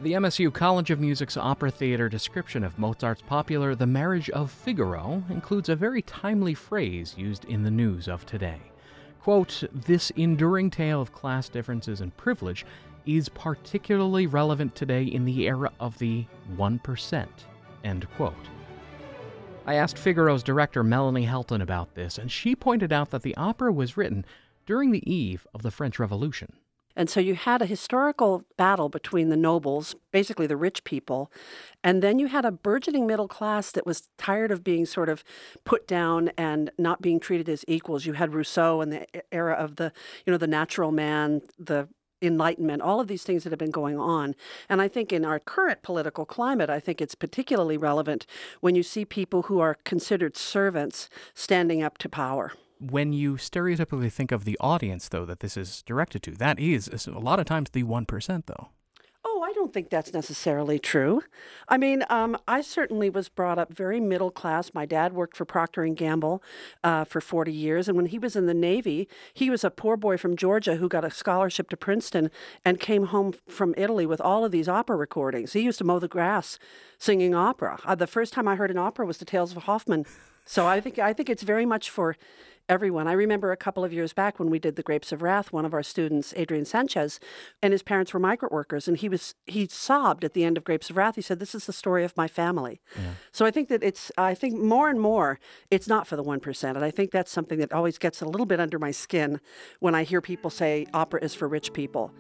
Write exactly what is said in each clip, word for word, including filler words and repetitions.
The M S U College of Music's opera theater description of Mozart's popular The Marriage of Figaro includes a very timely phrase used in the news of today. Quote, "This enduring tale of class differences and privilege is particularly relevant today in the era of the one percent." End quote. I asked Figaro's director Melanie Helton about this, and she pointed out that the opera was written during the eve of the French Revolution. And so you had a historical battle between the nobles, basically the rich people, and then you had a burgeoning middle class that was tired of being sort of put down and not being treated as equals. You had Rousseau and the era of the, you know, the natural man, the Enlightenment, all of these things that have been going on. And I think in our current political climate, I think it's particularly relevant when you see people who are considered servants standing up to power. When you stereotypically think of the audience, though, that this is directed to, that is a lot of times the one percent, though. Oh, I don't think that's necessarily true. I mean, um, I certainly was brought up very middle class. My dad worked for Procter and Gamble uh, for forty years, and when he was in the Navy, he was a poor boy from Georgia who got a scholarship to Princeton and came home from Italy with all of these opera recordings. He used to mow the grass singing opera. Uh, the first time I heard an opera was The Tales of Hoffmann. So I think I think it's very much for everyone. I remember a couple of years back when we did The Grapes of Wrath, one of our students, Adrian Sanchez, and his parents were migrant workers, and he was he sobbed at the end of Grapes of Wrath. He said, "This is the story of my family." Yeah. So I think that it's, I think more and more, it's not for the one percent, and I think that's something that always gets a little bit under my skin when I hear people say opera is for rich people.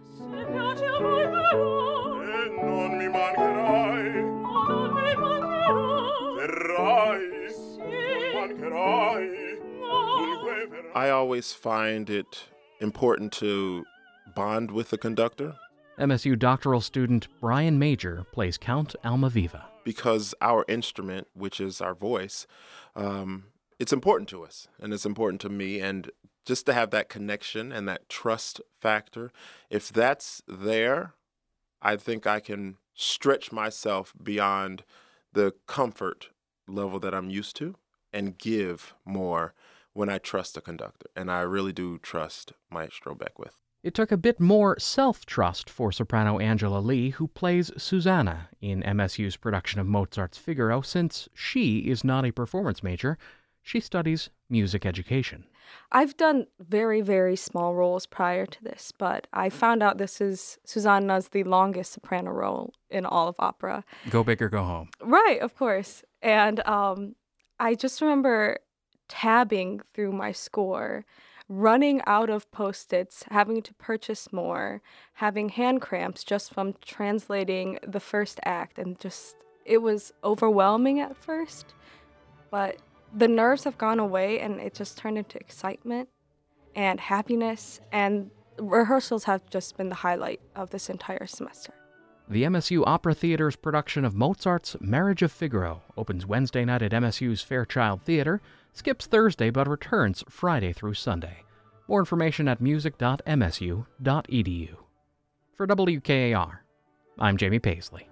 I always find it important to bond with the conductor. M S U doctoral student Brian Major plays Count Almaviva. Because our instrument, which is our voice, um, it's important to us, and it's important to me, and just to have that connection and that trust factor, if that's there, I think I can stretch myself beyond the comfort level that I'm used to and give more when I trust a conductor, and I really do trust Maestro Beckwith. It took a bit more self-trust for soprano Angela Lee, who plays Susanna in M S U's production of Mozart's Figaro, since she is not a performance major. She studies music education. I've done very, very small roles prior to this, but I found out this is Susanna's the longest soprano role in all of opera. Go big or go home. Right, of course. And um, I just remember tabbing through my score, running out of Post-its, having to purchase more, having hand cramps just from translating the first act, and just, it was overwhelming at first, but the nerves have gone away and it just turned into excitement and happiness, and rehearsals have just been the highlight of this entire semester. The M S U Opera Theater's production of Mozart's Marriage of Figaro opens Wednesday night at M S U's Fairchild Theater, skips Thursday but returns Friday through Sunday. More information at music dot m s u dot e d u. For W K A R, I'm Jamie Paisley.